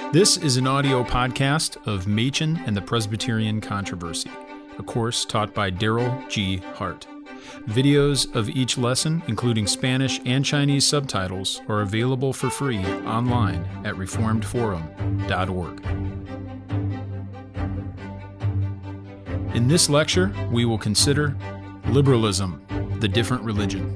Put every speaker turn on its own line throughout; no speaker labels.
This is an audio podcast of Machen and the Presbyterian Controversy, a course taught by Daryl G. Hart. Videos of each lesson, including Spanish and Chinese subtitles, are available for free online at reformedforum.org. In this lecture, we will consider liberalism, the different religion.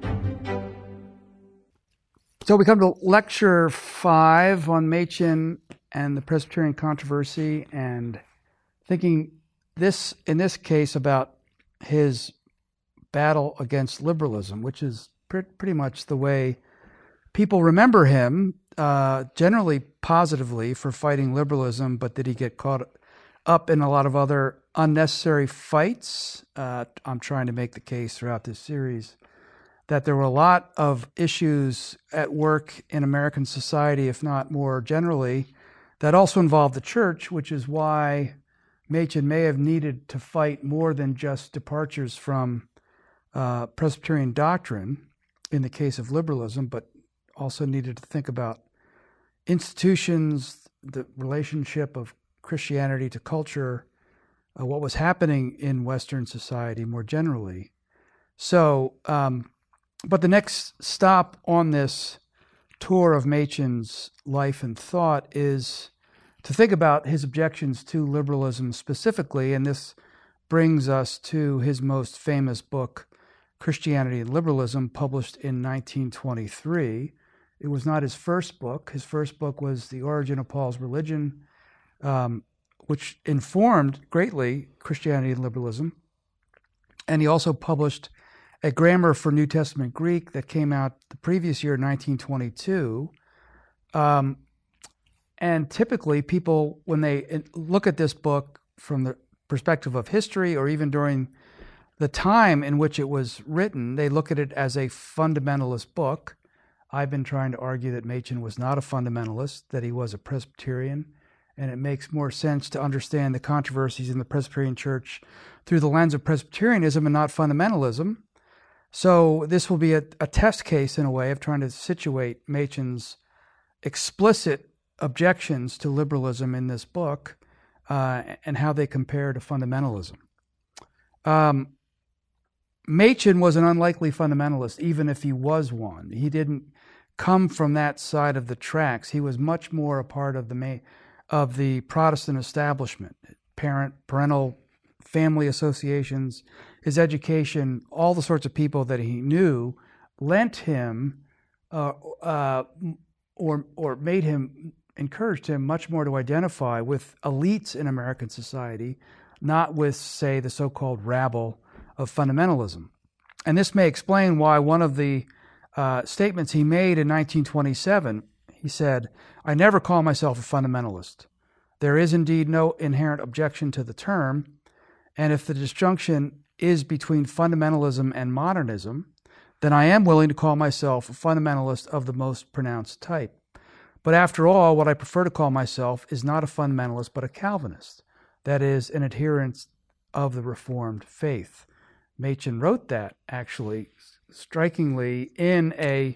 So we come to lecture 5 on Machen and the Presbyterian Controversy, and thinking in this case about his battle against liberalism, which is pretty much the way people remember him, generally positively for fighting liberalism, but did he get caught up in a lot of other unnecessary fights? I'm trying to make the case throughout this series that there were a lot of issues at work in American society, if not more generally, that also involved the church, which is why Machen may have needed to fight more than just departures from Presbyterian doctrine in the case of liberalism, but also needed to think about institutions, the relationship of Christianity to culture, what was happening in Western society more generally. So, but the next stop on this tour of Machen's life and thought is to think about his objections to liberalism specifically, and this brings us to his most famous book, Christianity and Liberalism, published in 1923. It was not his first book. His first book was The Origin of Paul's Religion, which informed greatly Christianity and Liberalism. And he also published a grammar for New Testament Greek that came out the previous year, 1922. And typically people, when they look at this book from the perspective of history, or even during the time in which it was written, they look at it as a fundamentalist book. I've been trying to argue that Machen was not a fundamentalist, that he was a Presbyterian, and it makes more sense to understand the controversies in the Presbyterian Church through the lens of Presbyterianism and not fundamentalism. So this will be a test case, in a way, of trying to situate Machen's explicit objections to liberalism in this book and how they compare to fundamentalism. Machen was an unlikely fundamentalist, even if he was one. He didn't come from that side of the tracks. He was much more a part of the Protestant establishment, parental family associations, his education, all the sorts of people that he knew lent him or made him, encouraged him much more to identify with elites in American society, not with, say, the so-called rabble of fundamentalism. And this may explain why one of the statements he made in 1927, he said, "I never call myself a fundamentalist. There is indeed no inherent objection to the term, and if the disjunction is between fundamentalism and modernism, then I am willing to call myself a fundamentalist of the most pronounced type. But after all, what I prefer to call myself is not a fundamentalist, but a Calvinist, that is, an adherent of the Reformed faith." Machen wrote that, actually, strikingly, in a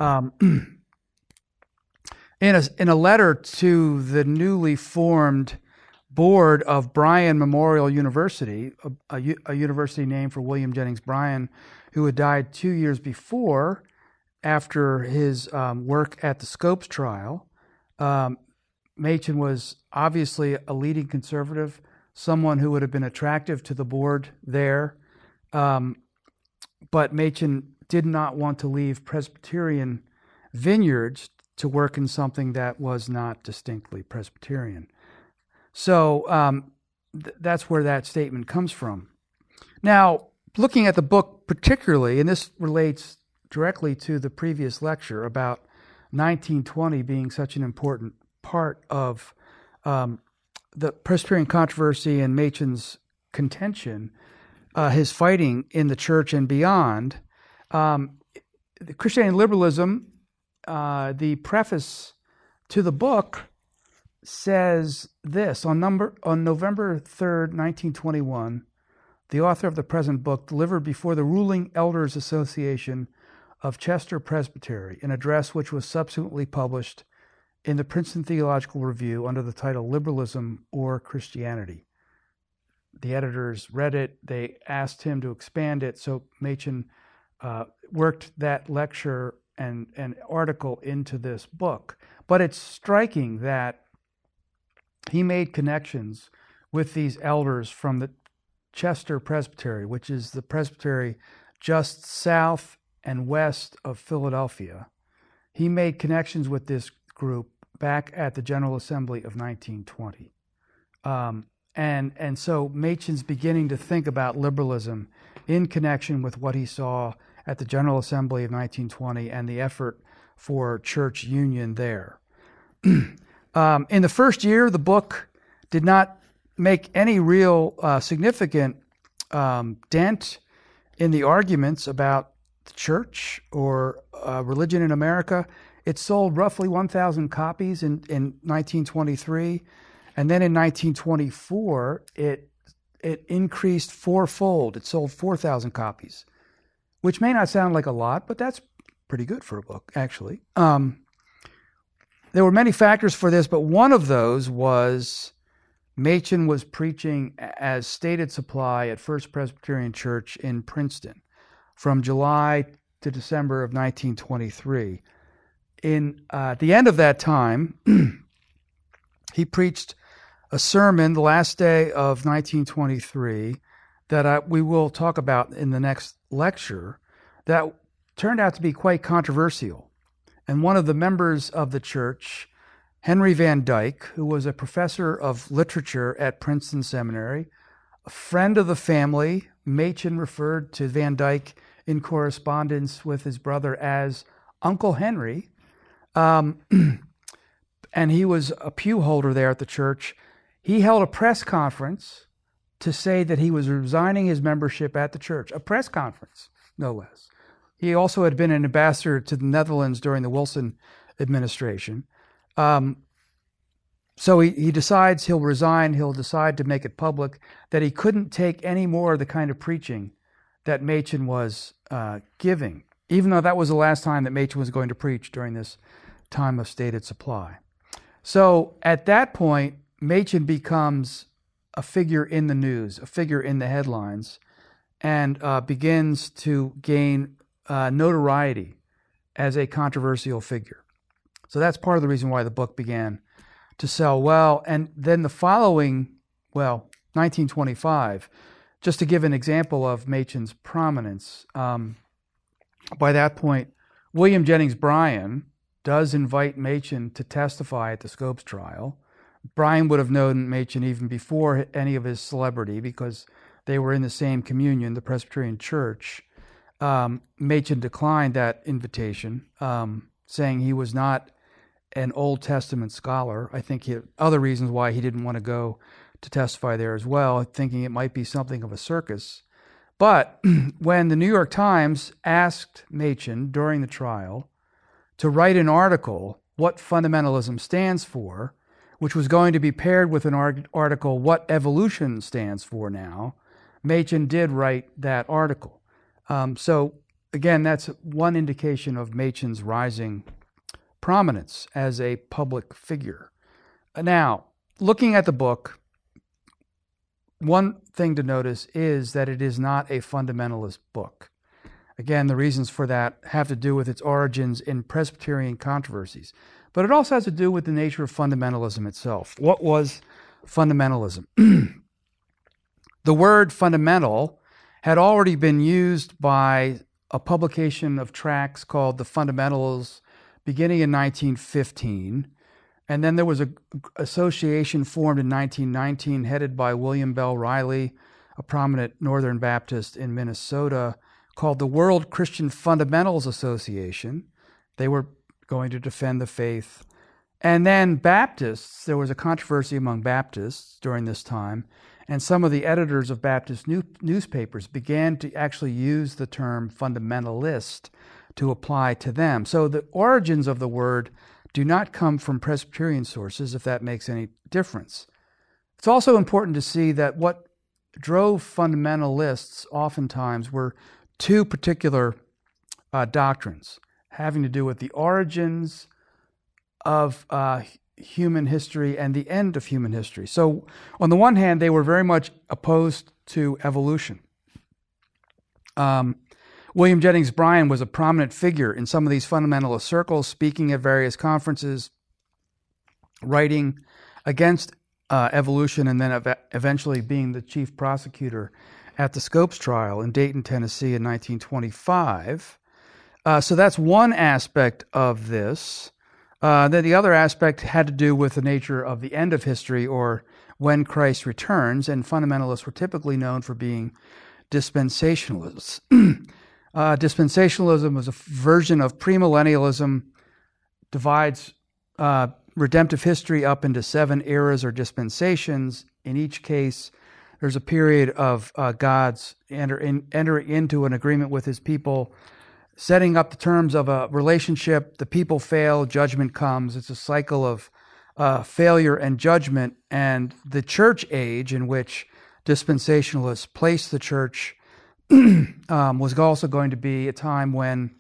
letter to the newly formed board of Bryan Memorial University, a university named for William Jennings Bryan, who had died 2 years before after his work at the Scopes trial. Machen was obviously a leading conservative, someone who would have been attractive to the board there, but Machen did not want to leave Presbyterian vineyards to work in something that was not distinctly Presbyterian. So that's where that statement comes from. Now, looking at the book particularly, and this relates directly to the previous lecture about 1920 being such an important part of the Presbyterian controversy and Machen's contention, his fighting in the church and beyond. The Christianity and Liberalism, the preface to the book says this: on November 3rd, 1921, the author of the present book delivered before the Ruling Elders Association of Chester Presbytery an address which was subsequently published in the Princeton Theological Review under the title Liberalism or Christianity. The editors read it. They asked him to expand it, so Machen worked that lecture and article into this book. But it's striking that he made connections with these elders from the Chester Presbytery, which is the presbytery just south and west of Philadelphia. He made connections with this group back at the General Assembly of 1920. And so Machen's beginning to think about liberalism in connection with what he saw at the General Assembly of 1920 and the effort for church union there. In the first year, the book did not make any real significant dent in the arguments about the church or religion in America. It sold roughly 1,000 copies in 1923, and then in 1924, it increased fourfold. It sold 4,000 copies, which may not sound like a lot, but that's pretty good for a book, actually. There were many factors for this, but one of those was Machen was preaching as stated supply at First Presbyterian Church in Princeton from July to December of 1923. At the end of that time, he preached a sermon the last day of 1923 that we will talk about in the next lecture that turned out to be quite controversial. And one of the members of the church, Henry Van Dyke, who was a professor of literature at Princeton Seminary, a friend of the family, Machen referred to Van Dyke in correspondence with his brother as Uncle Henry, and he was a pew holder there at the church. He held a press conference to say that he was resigning his membership at the church, a press conference, no less. He also had been an ambassador to the Netherlands during the Wilson administration. So he decides he'll resign. He'll decide to make it public that he couldn't take any more of the kind of preaching that Machen was giving, even though that was the last time that Machen was going to preach during this time of stated supply. So at that point, Machen becomes a figure in the news, a figure in the headlines, and begins to gain notoriety as a controversial figure. So that's part of the reason why the book began to sell well. And then the following, 1925, just to give an example of Machen's prominence, by that point, William Jennings Bryan does invite Machen to testify at the Scopes trial. Bryan would have known Machen even before any of his celebrity because they were in the same communion, the Presbyterian Church. Machen declined that invitation, saying he was not an Old Testament scholar. I think he had other reasons why he didn't want to go to testify there as well, thinking it might be something of a circus. But when the New York Times asked Machen during the trial to write an article, What Fundamentalism Stands For, which was going to be paired with an article, What Evolution Stands For Now, Machen did write that article. So again, that's one indication of Machen's rising prominence as a public figure. Now, looking at the book, one thing to notice is that it is not a fundamentalist book. Again, the reasons for that have to do with its origins in Presbyterian controversies, but it also has to do with the nature of fundamentalism itself. What was fundamentalism? The word fundamental had already been used by a publication of tracts called The Fundamentals beginning in 1915. And then there was an association formed in 1919 headed by William Bell Riley, a prominent Northern Baptist in Minnesota, called the World Christian Fundamentals Association. They were going to defend the faith. And then Baptists, there was a controversy among Baptists during this time, and some of the editors of Baptist newspapers began to actually use the term fundamentalist to apply to them. So the origins of the word do not come from Presbyterian sources, if that makes any difference. It's also important to see that what drove fundamentalists oftentimes were two particular doctrines having to do with the origins of human history and the end of human history. So on the one hand, they were very much opposed to evolution. William Jennings Bryan was a prominent figure in some of these fundamentalist circles, speaking at various conferences, writing against evolution, and then eventually being the chief prosecutor at the Scopes trial in Dayton, Tennessee in 1925. So that's one aspect of this. Then the other aspect had to do with the nature of the end of history, or when Christ returns, and fundamentalists were typically known for being dispensationalists. Dispensationalism was a version of premillennialism, divides redemptive history up into 7 eras or dispensations. In each case, there's a period of God's entering into an agreement with his people, setting up the terms of a relationship. The people fail, judgment comes. It's a cycle of failure and judgment. And the church age, in which dispensationalists placed the church, was also going to be a time when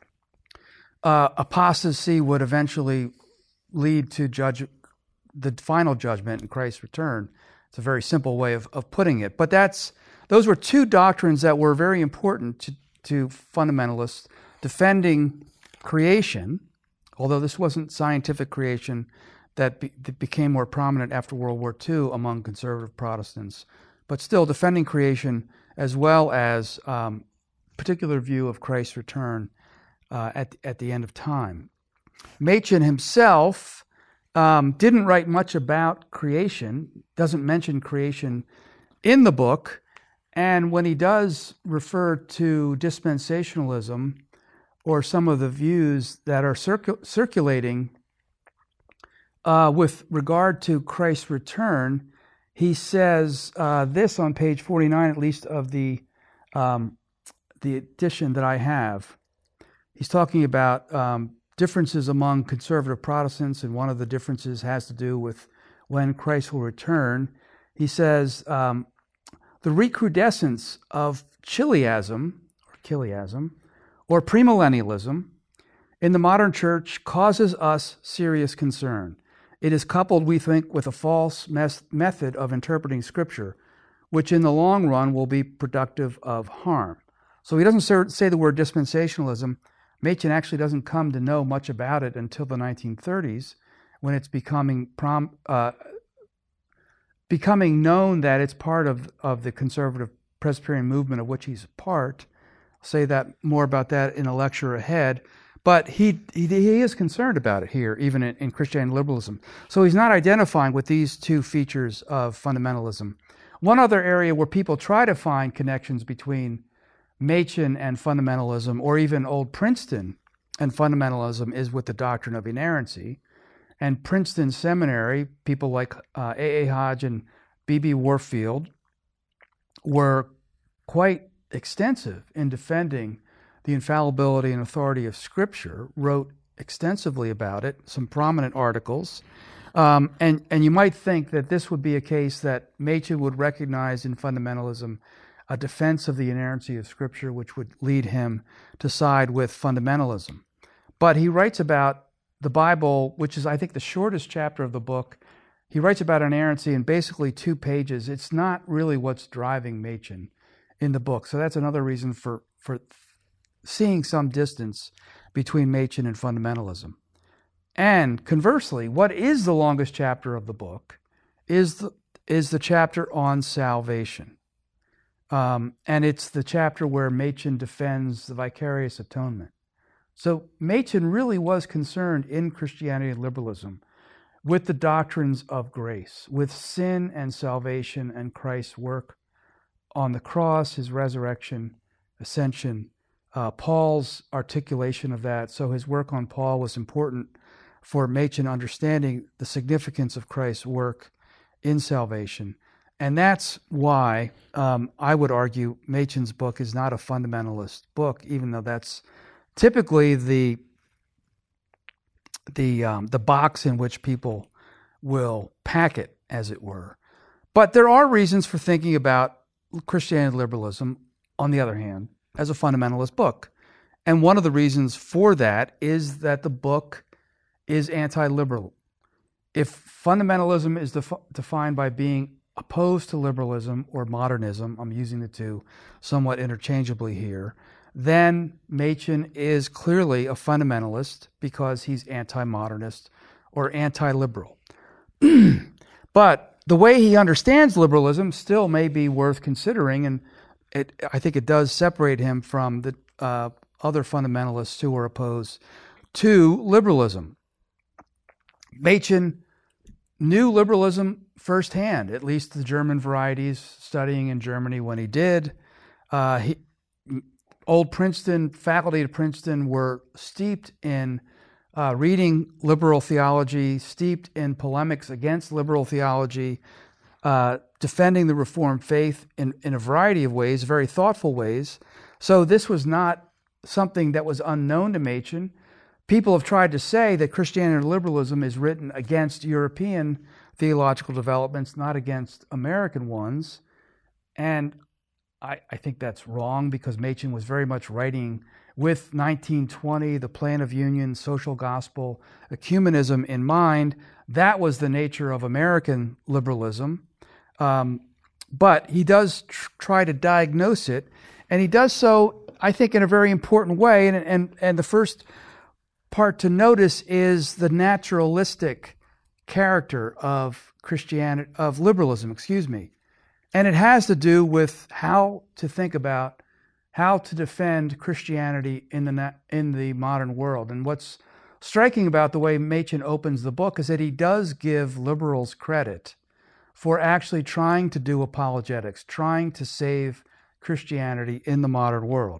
apostasy would eventually lead to the final judgment in Christ's return. It's a very simple way of putting it. But those were two doctrines that were very important to fundamentalists, defending creation, although this wasn't scientific creation that became more prominent after World War II among conservative Protestants, but still defending creation as well as particular view of Christ's return at the end of time. Machen himself didn't write much about creation, doesn't mention creation in the book, and when he does refer to dispensationalism or some of the views that are circulating with regard to Christ's return, he says this on page 49, at least, of the edition that I have. He's talking about differences among conservative Protestants, and one of the differences has to do with when Christ will return. He says, the recrudescence of chiliasm, or premillennialism in the modern church causes us serious concern. It is coupled, we think, with a false method of interpreting Scripture, which in the long run will be productive of harm. So he doesn't say the word dispensationalism. Machen actually doesn't come to know much about it until the 1930s, when it's becoming known that it's part of the conservative Presbyterian movement of which he's a part. I'll say that more about that in a lecture ahead. But he is concerned about it here, even in Christianity liberalism. So he's not identifying with these two features of fundamentalism. One other area where people try to find connections between Machen and fundamentalism, or even Old Princeton and fundamentalism, is with the doctrine of inerrancy. And Princeton Seminary, people like A.A. Hodge and B.B. Warfield, were quite extensive in defending the infallibility and authority of Scripture, wrote extensively about it, some prominent articles. And you might think that this would be a case that Machen would recognize in fundamentalism a defense of the inerrancy of Scripture, which would lead him to side with fundamentalism. But he writes about the Bible, which is, I think, the shortest chapter of the book. He writes about inerrancy in basically 2 pages. It's not really what's driving Machen in the book. So that's another reason for seeing some distance between Machen and fundamentalism. And conversely, what is the longest chapter of the book is the chapter on salvation. And it's the chapter where Machen defends the vicarious atonement. So Machen really was concerned in Christianity and liberalism with the doctrines of grace, with sin and salvation and Christ's work on the cross, his resurrection, ascension, Paul's articulation of that. So his work on Paul was important for Machen understanding the significance of Christ's work in salvation. And that's why I would argue Machen's book is not a fundamentalist book, even though that's typically the box in which people will pack it, as it were. But there are reasons for thinking about Christianity liberalism, on the other hand, as a fundamentalist book. And one of the reasons for that is that the book is anti-liberal. If fundamentalism is defined by being opposed to liberalism or modernism, I'm using the two somewhat interchangeably here, then Machen is clearly a fundamentalist because he's anti-modernist or anti-liberal. But the way he understands liberalism still may be worth considering, and I think it does separate him from the other fundamentalists who are opposed to liberalism. Machen knew liberalism firsthand, at least the German varieties, studying in Germany when he did. Old Princeton, faculty at Princeton were steeped in reading liberal theology, steeped in polemics against liberal theology, defending the Reformed faith in a variety of ways, very thoughtful ways. So this was not something that was unknown to Machen. People have tried to say that Christianity and liberalism is written against European theological developments, not against American ones. And I think that's wrong, because Machen was very much writing with 1920, the Plan of Union, social gospel, ecumenism in mind. That was the nature of American liberalism. But he does try to diagnose it, and he does so, I think, in a very important way. And the first part to notice is the naturalistic character of Christianity, of liberalism, And it has to do with how to think about how to defend Christianity in the modern world. And what's striking about the way Machen opens the book is that he does give liberals credit for actually trying to do apologetics, trying to save Christianity in the modern world.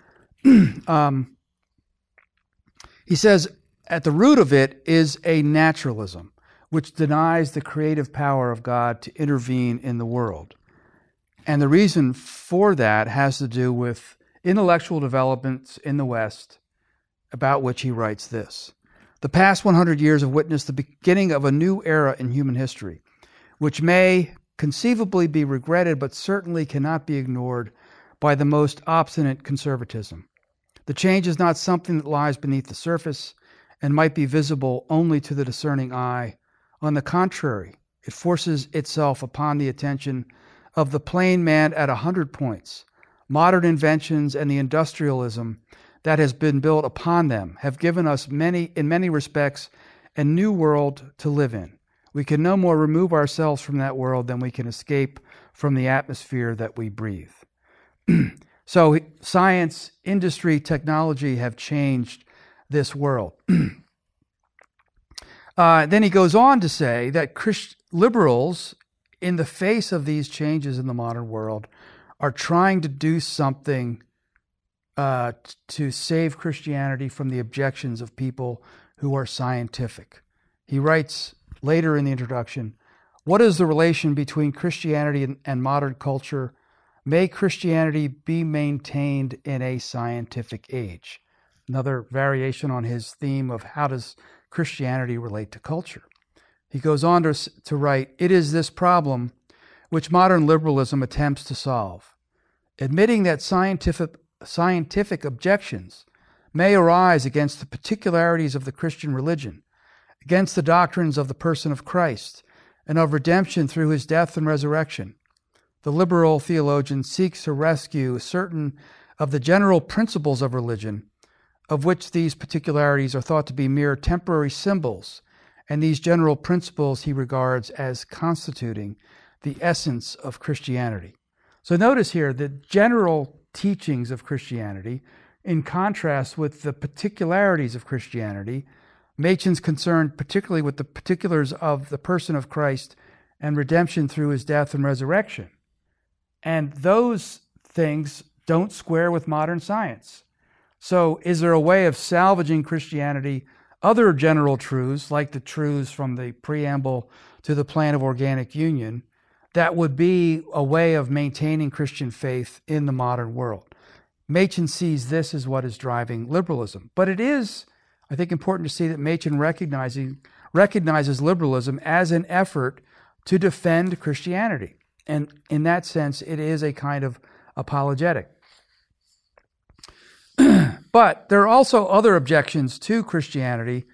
He says, at the root of it is a naturalism, which denies the creative power of God to intervene in the world. And the reason for that has to do with intellectual developments in the West, about which he writes this. The past 100 years have witnessed the beginning of a new era in human history, which may conceivably be regretted, but certainly cannot be ignored by the most obstinate conservatism. The change is not something that lies beneath the surface and might be visible only to the discerning eye. On the contrary, it forces itself upon the attention of the plain man at 100 points. Modern inventions and the industrialism that has been built upon them have given us in many respects, a new world to live in. We can no more remove ourselves from that world than we can escape from the atmosphere that we breathe. So science, industry, technology have changed this world. Then he goes on to say that liberals, in the face of these changes in the modern world, are trying to do something to save Christianity from the objections of people who are scientific. He writes later in the introduction, what is the relation between Christianity and modern culture? May Christianity be maintained in a scientific age? Another variation on his theme of how does Christianity relate to culture. He goes on to write, it is this problem which modern liberalism attempts to solve. Admitting that scientific objections may arise against the particularities of the Christian religion, against the doctrines of the person of Christ, and of redemption through his death and resurrection, the liberal theologian seeks to rescue certain of the general principles of religion, of which these particularities are thought to be mere temporary symbols, and these general principles he regards as constituting the essence of Christianity. So notice here the general teachings of Christianity in contrast with the particularities of Christianity. Machen's concerned particularly with the particulars of the person of Christ and redemption through his death and resurrection. And those things don't square with modern science. So is there a way of salvaging Christianity, other general truths, like the truths from the preamble to the plan of organic union, that would be a way of maintaining Christian faith in the modern world? Machen sees this as what is driving liberalism. But it is, I think, important to see that Machen recognizes liberalism as an effort to defend Christianity. And in that sense, it is a kind of apologetic. But there are also other objections to Christianity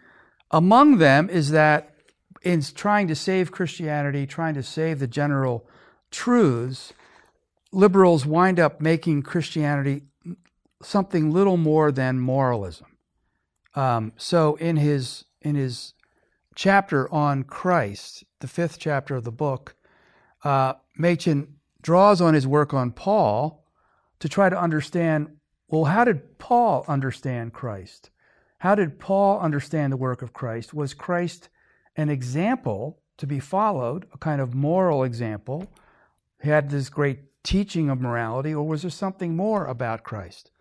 Among them is that in trying to save Christianity, trying to save the general truths, liberals wind up making Christianity something little more than moralism. So in his chapter on Christ, the 5th chapter of the book, Machen draws on his work on Paul to try to understand, well, how did Paul understand Christ? How did Paul understand the work of Christ? Was Christ an example to be followed, a kind of moral example? He had this great teaching of morality, or was there something more about Christ?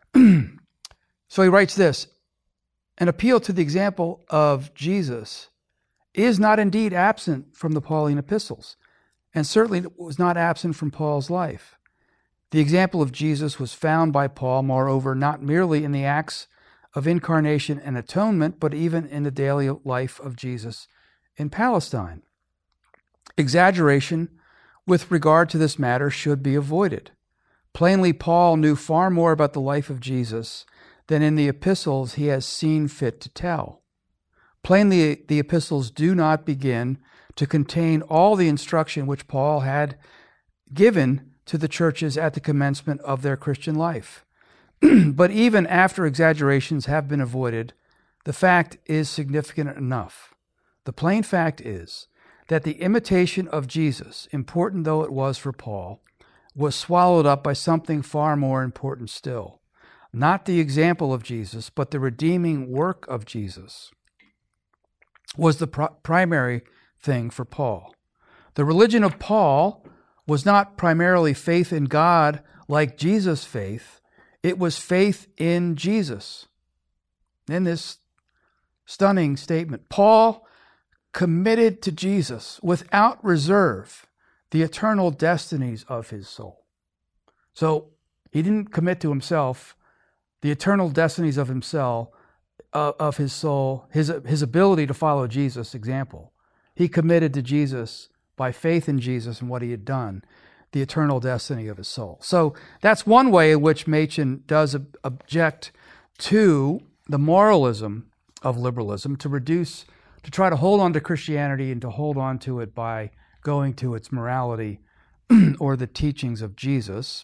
So he writes this: an appeal to the example of Jesus is not indeed absent from the Pauline epistles, and certainly was not absent from Paul's life. The example of Jesus was found by Paul, moreover, not merely in the acts of incarnation and atonement, but even in the daily life of Jesus in Palestine. Exaggeration with regard to this matter should be avoided. Plainly, Paul knew far more about the life of Jesus than in the epistles he has seen fit to tell. Plainly, the epistles do not begin to contain all the instruction which Paul had given to the churches at the commencement of their Christian life. But even after exaggerations have been avoided, the fact is significant enough. The plain fact is that the imitation of Jesus, important though it was for Paul, was swallowed up by something far more important still. Not the example of Jesus, but the redeeming work of Jesus was the primary thing for Paul. The religion of Paul was not primarily faith in God like Jesus' faith. It was faith in Jesus. In this stunning statement, Paul committed to Jesus without reserve the eternal destinies of his soul. So he didn't commit to himself the eternal destinies of himself, of his soul, his ability to follow Jesus' example. He committed to Jesus by faith in Jesus and what he had done, the eternal destiny of his soul. So that's one way in which Machen does object to the moralism of liberalism, to try to hold on to Christianity and to hold on to it by going to its morality or the teachings of Jesus.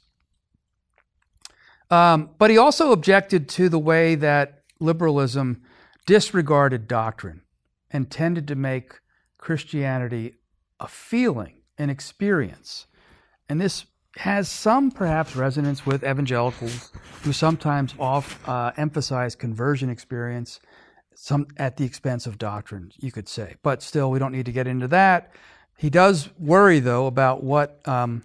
But he also objected to the way that liberalism disregarded doctrine and tended to make Christianity a feeling, an experience. And this has some perhaps resonance with evangelicals who sometimes emphasize conversion experience, some at the expense of doctrine, you could say. But still, we don't need to get into that. He does worry, though, about what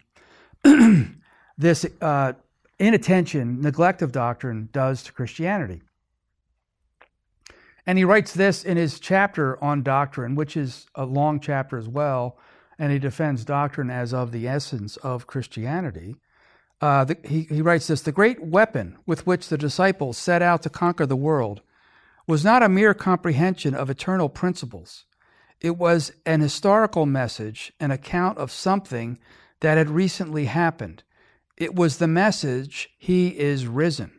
this inattention, neglect of doctrine does to Christianity. And he writes this in his chapter on doctrine, which is a long chapter as well, and he defends doctrine as of the essence of Christianity. He writes this: the great weapon with which the disciples set out to conquer the world was not a mere comprehension of eternal principles. It was an historical message, an account of something that had recently happened. It was the message, He is risen.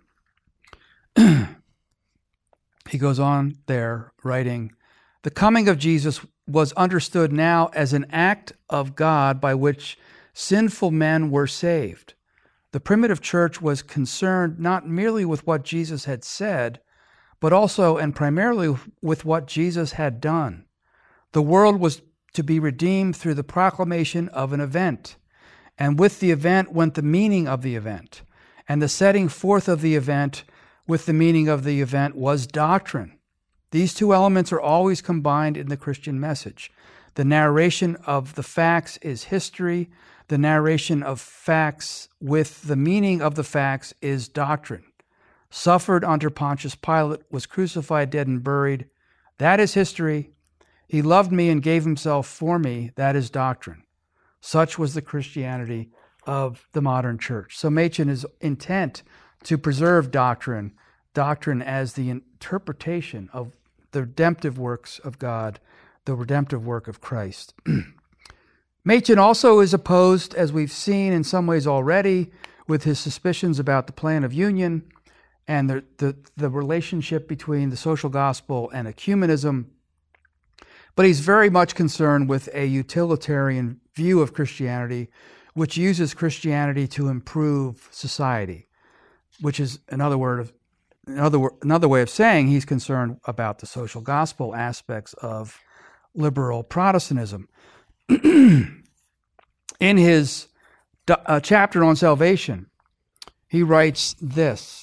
He goes on there writing, the coming of Jesus was understood now as an act of God by which sinful men were saved. The primitive church was concerned not merely with what Jesus had said, but also and primarily with what Jesus had done. The world was to be redeemed through the proclamation of an event, and with the event went the meaning of the event, and the setting forth of the event with the meaning of the event was doctrine. These two elements are always combined in the Christian message. The narration of the facts is history. The narration of facts with the meaning of the facts is doctrine. Suffered under Pontius Pilate, was crucified, dead, and buried. That is history. He loved me and gave himself for me. That is doctrine. Such was the Christianity of the modern church. So Machen is intent to preserve doctrine as the interpretation of the redemptive works of God, the redemptive work of Christ. Machen also is opposed, as we've seen in some ways already, with his suspicions about the plan of union and the relationship between the social gospel and ecumenism. But he's very much concerned with a utilitarian view of Christianity, which uses Christianity to improve society, which is another way of saying he's concerned about the social gospel aspects of liberal Protestantism. In his chapter on salvation, he writes this.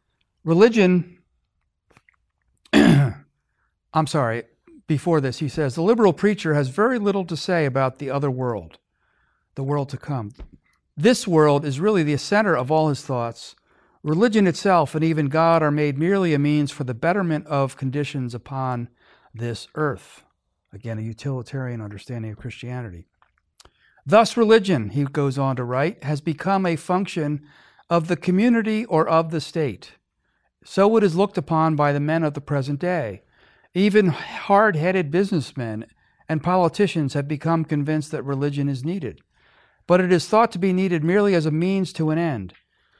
Before this, he says, the liberal preacher has very little to say about the other world, the world to come. This world is really the center of all his thoughts. Religion itself and even God are made merely a means for the betterment of conditions upon this earth. Again, a utilitarian understanding of Christianity. Thus, religion, he goes on to write, has become a function of the community or of the state. So it is looked upon by the men of the present day. Even hard-headed businessmen and politicians have become convinced that religion is needed. But it is thought to be needed merely as a means to an end.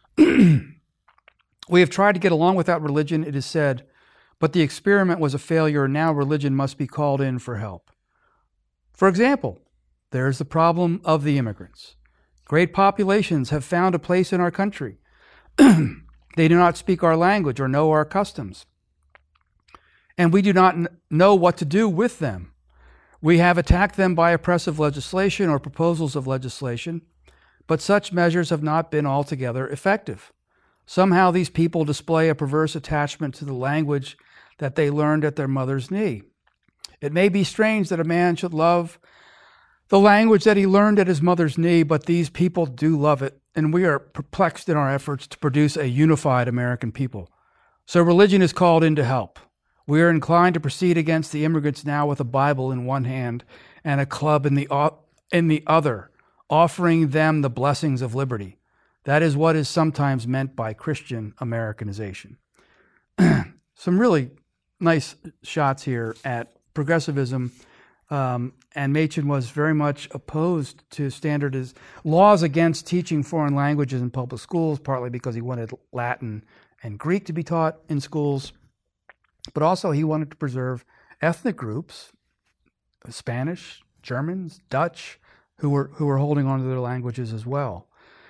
We have tried to get along without religion, it is said, but the experiment was a failure, and now religion must be called in for help. For example, there is the problem of the immigrants. Great populations have found a place in our country. They do not speak our language or know our customs, and we do not know what to do with them. We have attacked them by oppressive legislation or proposals of legislation, but such measures have not been altogether effective. Somehow these people display a perverse attachment to the language that they learned at their mother's knee. It may be strange that a man should love the language that he learned at his mother's knee, but these people do love it, and we are perplexed in our efforts to produce a unified American people. So religion is called in to help. We are inclined to proceed against the immigrants now with a Bible in one hand and a club in the other, offering them the blessings of liberty. That is what is sometimes meant by Christian Americanization. Some really nice shots here at progressivism, and Machen was very much opposed to laws against teaching foreign languages in public schools, partly because he wanted Latin and Greek to be taught in schools, but also he wanted to preserve ethnic groups, Spanish, Germans, Dutch, who were holding on to their languages as well.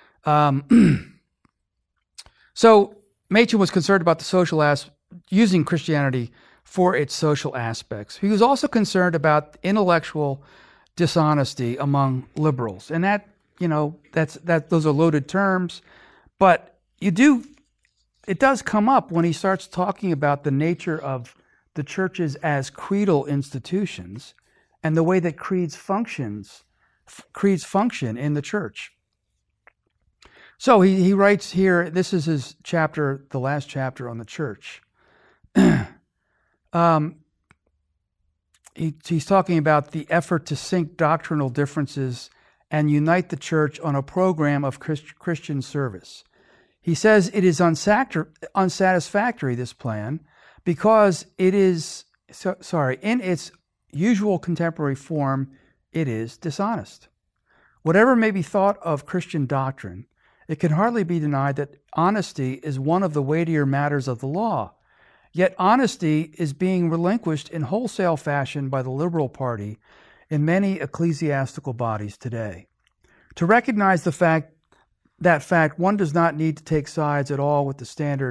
So Machen was concerned about the using Christianity for its social aspects. He was also concerned about intellectual dishonesty among liberals, and those are loaded terms, but it does come up when he starts talking about the nature of the churches as creedal institutions and the way that creeds function in the church. So he writes here, this is his chapter, the last chapter on the church. He's talking about the effort to sink doctrinal differences and unite the church on a program of Christian service. He says it is unsatisfactory, this plan, because it is, in its usual contemporary form, it is dishonest. Whatever may be thought of Christian doctrine, it can hardly be denied that honesty is one of the weightier matters of the law. Yet honesty is being relinquished in wholesale fashion by the liberal party in many ecclesiastical bodies today. To recognize that fact, one does not need to take sides at all with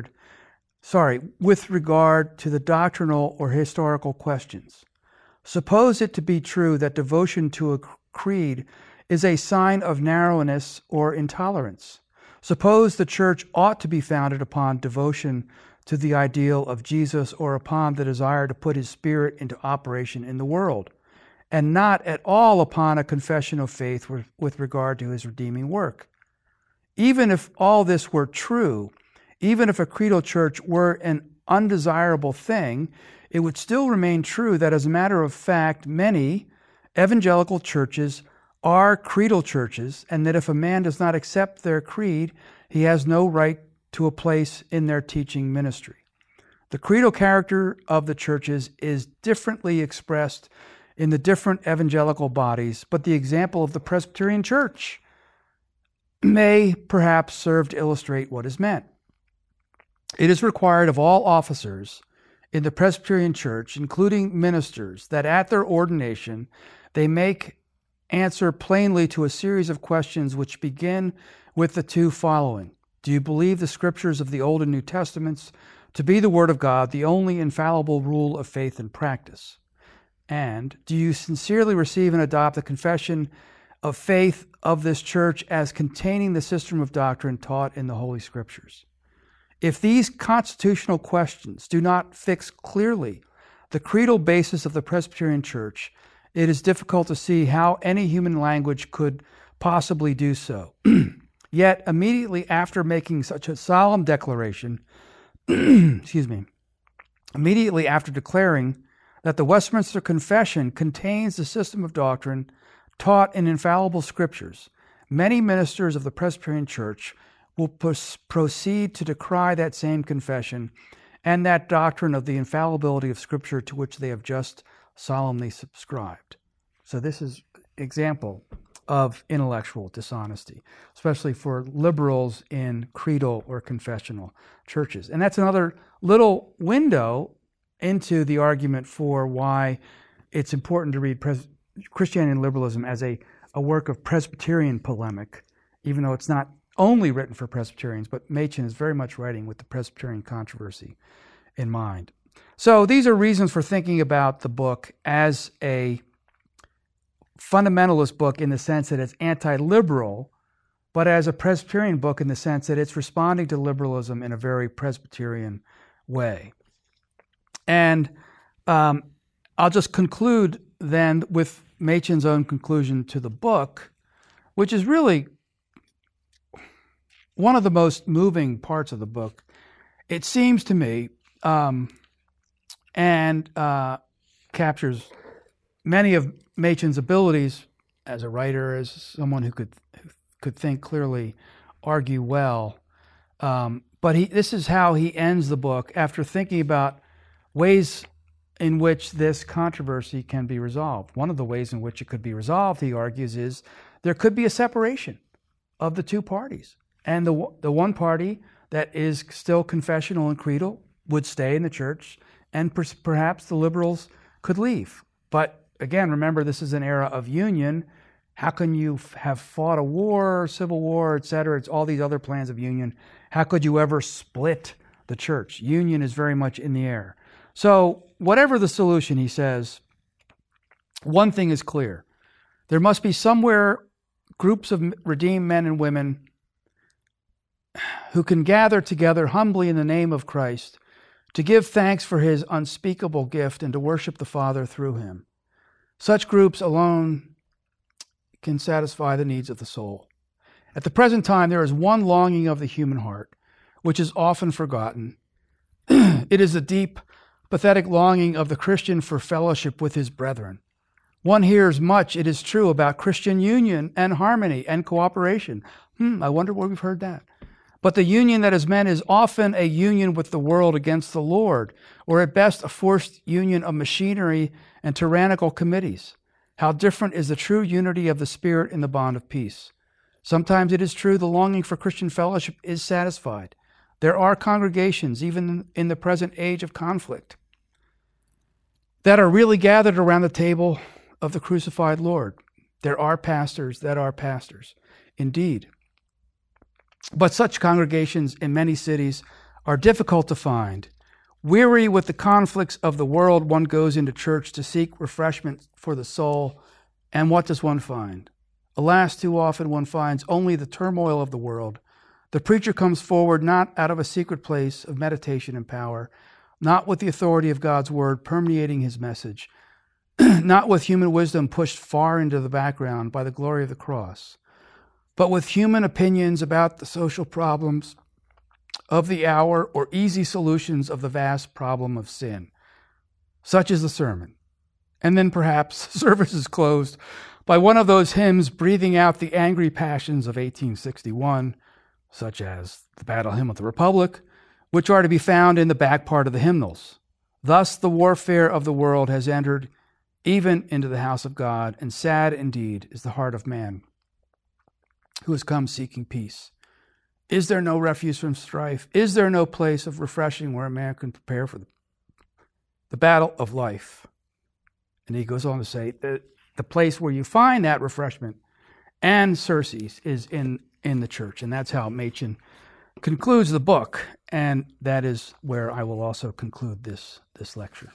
with regard to the doctrinal or historical questions. Suppose it to be true that devotion to a creed is a sign of narrowness or intolerance. Suppose the church ought to be founded upon devotion to the ideal of Jesus or upon the desire to put his Spirit into operation in the world, and not at all upon a confession of faith with regard to his redeeming work. Even if all this were true, even if a creedal church were an undesirable thing, it would still remain true that, as a matter of fact, many evangelical churches are creedal churches, and that if a man does not accept their creed, he has no right to a place in their teaching ministry. The creedal character of the churches is differently expressed in the different evangelical bodies, but the example of the Presbyterian Church may perhaps serve to illustrate what is meant. It is required of all officers in the Presbyterian Church, including ministers, that at their ordination they make answer plainly to a series of questions which begin with the two following. Do you believe the scriptures of the Old and New Testaments to be the Word of God, the only infallible rule of faith and practice? And do you sincerely receive and adopt the confession of faith of this church as containing the system of doctrine taught in the Holy Scriptures? If these constitutional questions do not fix clearly the creedal basis of the Presbyterian Church, it is difficult to see how any human language could possibly do so. Yet, immediately after making such a solemn declaration, immediately after declaring that the Westminster Confession contains the system of doctrine taught in infallible scriptures, many ministers of the Presbyterian Church will proceed to decry that same confession and that doctrine of the infallibility of Scripture to which they have just solemnly subscribed. So this is an example of intellectual dishonesty, especially for liberals in creedal or confessional churches. And that's another little window into the argument for why it's important to read Christianity and Liberalism as a work of Presbyterian polemic, even though it's not only written for Presbyterians, but Machen is very much writing with the Presbyterian controversy in mind. So these are reasons for thinking about the book as a fundamentalist book in the sense that it's anti-liberal, but as a Presbyterian book in the sense that it's responding to liberalism in a very Presbyterian way. And I'll just conclude then with Machen's own conclusion to the book, which is really one of the most moving parts of the book, it seems to me, and captures many of Machen's abilities as a writer, as someone who could think clearly, argue well. But this is how he ends the book after thinking about ways in which this controversy can be resolved. One of the ways in which it could be resolved, he argues, is there could be a separation of the two parties. And the one party that is still confessional and creedal would stay in the church, and perhaps the liberals could leave. But again, remember, this is an era of union. How can you have fought a war, civil war, etc.? It's all these other plans of union. How could you ever split the church? Union is very much in the air. So whatever the solution, he says, one thing is clear. There must be somewhere groups of redeemed men and women who can gather together humbly in the name of Christ to give thanks for his unspeakable gift and to worship the Father through him. Such groups alone can satisfy the needs of the soul. At the present time, there is one longing of the human heart, which is often forgotten. It is a deep, pathetic longing of the Christian for fellowship with his brethren. One hears much, it is true, about Christian union and harmony and cooperation. I wonder where we've heard that. But the union that is meant is often a union with the world against the Lord, or at best a forced union of machinery and tyrannical committees. How different is the true unity of the Spirit in the bond of peace. Sometimes it is true the longing for Christian fellowship is satisfied. There are congregations, even in the present age of conflict, that are really gathered around the table of the crucified Lord. There are pastors that are pastors, indeed. But such congregations in many cities are difficult to find. Weary with the conflicts of the world, one goes into church to seek refreshment for the soul. And what does one find? Alas, too often one finds only the turmoil of the world. The preacher comes forward not out of a secret place of meditation and power, not with the authority of God's word permeating his message, not with human wisdom pushed far into the background by the glory of the cross, but with human opinions about the social problems of the hour or easy solutions of the vast problem of sin. Such is the sermon. And then perhaps service is closed by one of those hymns breathing out the angry passions of 1861, such as the Battle Hymn of the Republic, which are to be found in the back part of the hymnals. Thus the warfare of the world has entered even into the house of God, and sad indeed is the heart of man who has come seeking peace. Is there no refuge from strife? Is there no place of refreshing where a man can prepare for the battle of life? And he goes on to say that the place where you find that refreshment and surcease is in the church. And that's how Machen concludes the book. And that is where I will also conclude this lecture.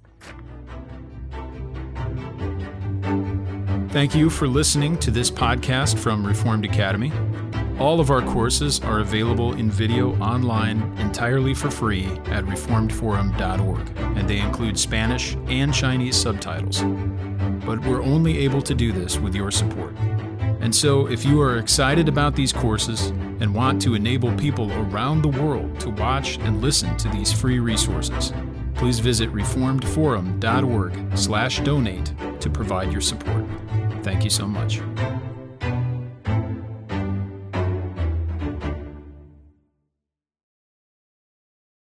Thank you for listening to this podcast from Reformed Academy. All of our courses are available in video online entirely for free at reformedforum.org, and they include Spanish and Chinese subtitles. But we're only able to do this with your support. And so if you are excited about these courses and want to enable people around the world to watch and listen to these free resources, please visit reformedforum.org/donate to provide your support. Thank you so much.